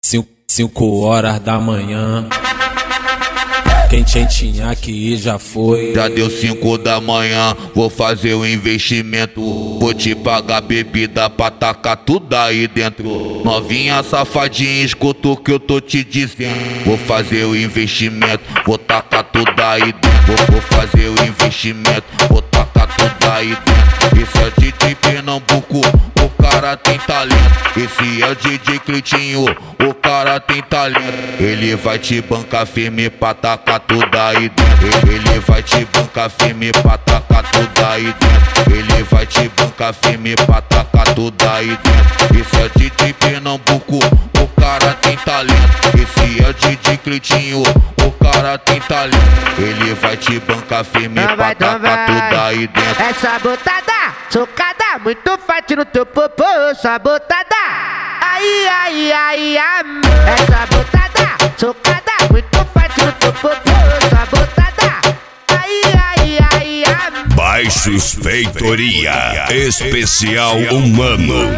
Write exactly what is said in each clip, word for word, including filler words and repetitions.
Cinco, cinco horas da manhã. Quem tinha que ir já foi. Já deu cinco da manhã, vou fazer o investimento. Vou te pagar bebida pra tacar tudo aí dentro. Novinha safadinha, escuta o que eu tô te dizendo. Vou fazer o investimento, vou tacar tudo aí dentro. Vou fazer o investimento, vou tacar tudo aí dentro. Esse é o D J Pernambuco, o cara tem talento. Esse é o D J Cleitinho, o cara tem talento. Ele vai te bancar firme pra tacar tudo aí dentro. Ele vai te bancar firme pra tacar tudo aí dentro. Ele vai te bancar firme pra tacar tudo aí dentro. Esse é o D J Pernambuco, o cara tem talento. Esse é o D J Cleitinho, o cara tem talento. Ele vai te bancar firme Não pra vai, não tacar vai. tudo aí dentro. Essa botada, socada, muito forte no teu popô, sabotada. Ai, ai, ai, amor. Essa botada, socada, muito forte no teu popô, sabotada. Ai, ai, ai, amor. Baixos Feitoria Especial Humano.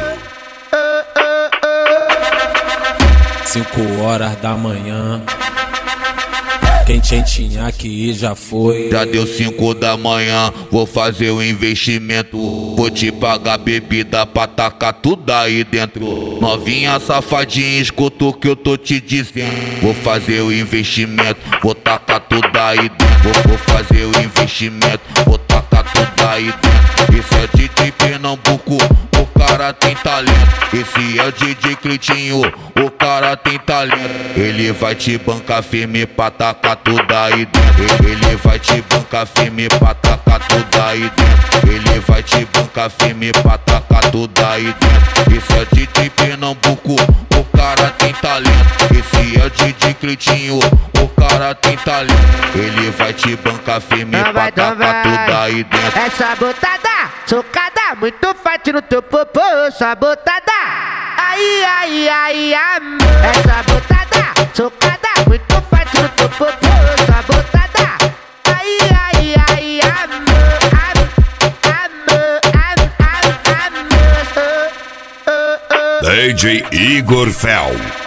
Cinco horas da manhã. Quem tinha que ir já foi. Já deu cinco da manhã, vou fazer o investimento. Vou te pagar bebida pra tacar tudo aí dentro. Novinha safadinha, escuta o que eu tô te dizendo. Vou fazer o investimento, vou tacar tudo aí dentro. Vou, vou fazer o investimento, vou tacar tudo aí dentro. Esse é o D J Pernambuco, o cara tem talento. Esse é o D J Cleitinho, o cara tem talento. Ele vai te bancar firme pra tacar tudo aí dentro. Ele vai te bancar firme pra tacar tudo aí dentro. Ele vai te bancar firme pra tacar tudo aí dentro. Esse é o D J Pernambuco, o cara tem talento. Esse é o D J Cleitinho, o cara tem talento. Ele vai te bancar firme Não pra vai, não tacar vai. tudo aí dentro. Essa botada, socada, muito forte no teu popô, sabotada. Ai, ai, ai, amor. Essa botada, socada, muito forte no teu popô, sabotada. Ai, ai, ai, amor. Amor, amor, amor, amor. Oh, oh, oh. D J Igor Fel.